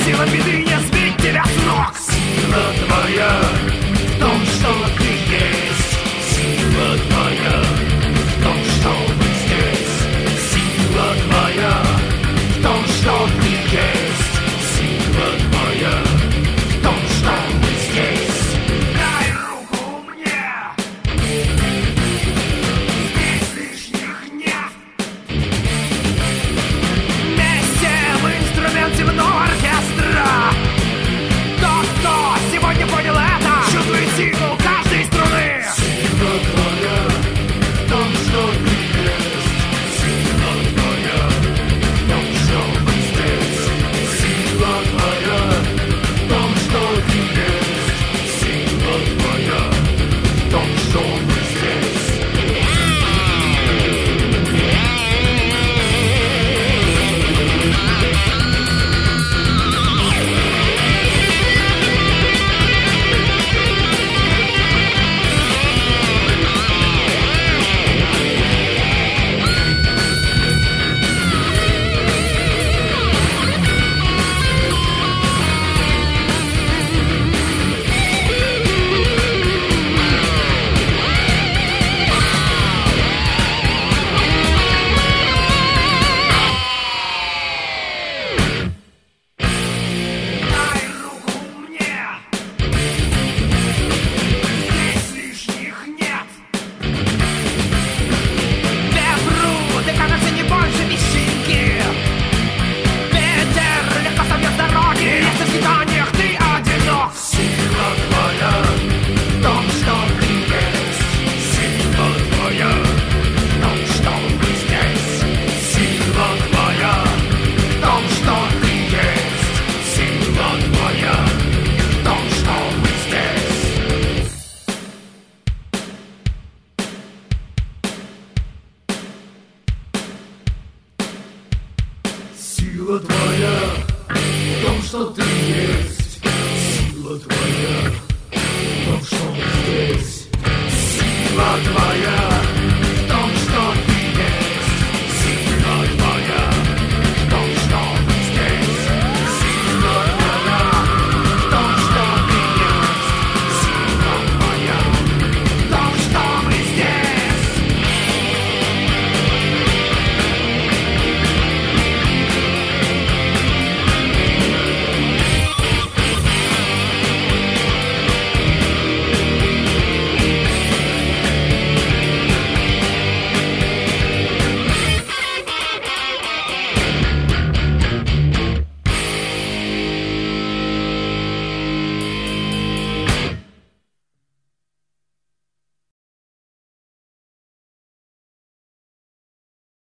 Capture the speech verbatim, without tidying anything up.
Сила беды не сбить тебя с ног. Сила твоя в том, что ты есть. Сила твоя в том, что мы здесь. Сила твоя в том, что ты есть. Сила твоя в том, что мы здесь. Дай руку мне. Здесь лишних нет. Вместе мы инструмент земного оркестра. Тот, кто сегодня понял это, чувствует силу каждой струны. Сила твоя в том, что ты есть. Сила твоя в том, что мы здесь. Сила твоя в том, что ты есть. Сила твоя в том, что мы здесь. Дай руку мне. Здесь лишних нет. Ветру ты кажется не больше песчинки. Ветер легко собьет с дороги. Если в скитаниях ты одинок. Сила твоя в том, что ты есть. Сила твоя в том, что мы здесь. Сила твоя в том, что ты есть. Сила твоя в том, что мы здесь. Сила твоя в том, что ты есть. Сила твоя в том, что мы здесь. Сила твоя